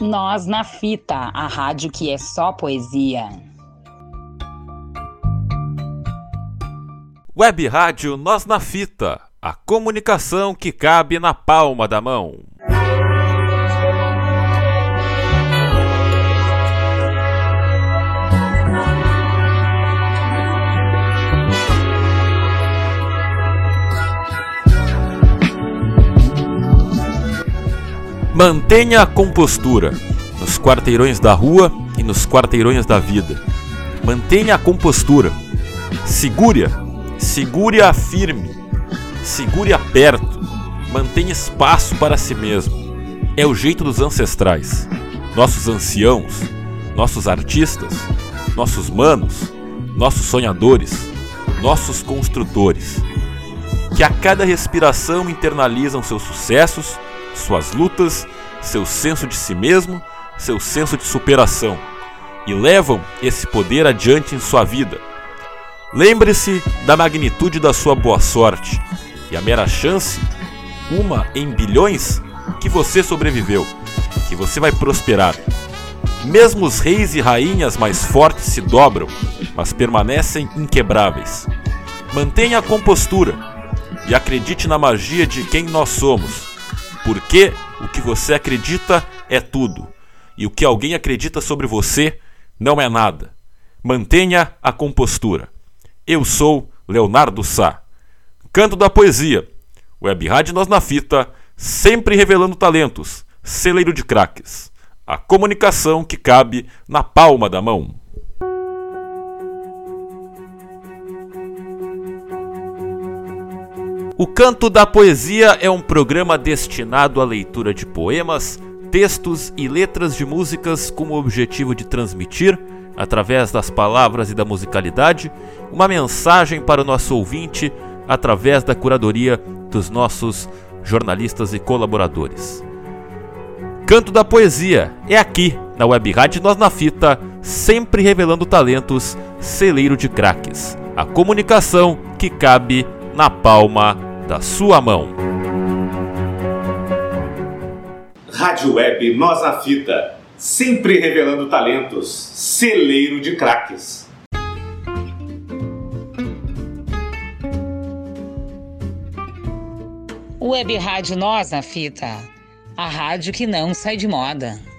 Nós na Fita, a rádio que é só poesia. Web Rádio Nós na Fita, a comunicação que cabe na palma da mão. Mantenha a compostura nos quarteirões da rua e nos quarteirões da vida. Mantenha a compostura. Segure-a firme. Segure-a perto. Mantenha espaço para si mesmo. É o jeito dos ancestrais. Nossos anciãos, nossos artistas, nossos manos, nossos sonhadores, nossos construtores, que a cada respiração internalizam seus sucessos, suas lutas, seu senso de si mesmo, seu senso de superação, e levam esse poder adiante em sua vida. Lembre-se da magnitude da sua boa sorte e a mera chance, uma em bilhões, que você sobreviveu, que você vai prosperar. Mesmo os reis e rainhas mais fortes se dobram, mas permanecem inquebráveis. Mantenha a compostura e acredite na magia de quem nós somos. Porque o que você acredita é tudo, e o que alguém acredita sobre você não é nada. Mantenha a compostura. Eu sou Leonardo Sá. Canto da Poesia. Web Rádio Nós na Fita, sempre revelando talentos. Celeiro de craques. A comunicação que cabe na palma da mão. O Canto da Poesia é um programa destinado à leitura de poemas, textos e letras de músicas com o objetivo de transmitir, através das palavras e da musicalidade, uma mensagem para o nosso ouvinte através da curadoria dos nossos jornalistas e colaboradores. Canto da Poesia é aqui, na Web Rádio Nós na Fita, sempre revelando talentos, celeiro de craques. A comunicação que cabe na palma da sua mão. Rádio Web Nós na Fita, sempre revelando talentos, celeiro de craques. Web Rádio Nós na Fita, a rádio que não sai de moda.